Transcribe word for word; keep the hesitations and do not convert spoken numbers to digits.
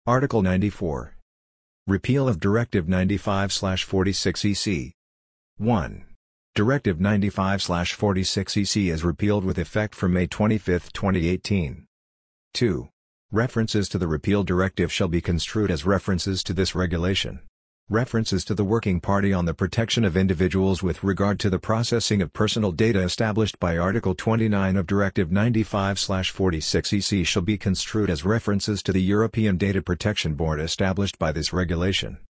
Article ninety-four. Repeal of Directive ninety-five forty-six E C. one. Directive ninety-five forty-six E C is repealed with effect from May twenty-fifth, twenty eighteen. two. References to the repeal directive shall be construed as references to this regulation. References to the Working Party on the Protection of Individuals with regard to the processing of personal data established by Article twenty-nine of Directive ninety-five forty-six E C shall be construed as references to the European Data Protection Board established by this regulation.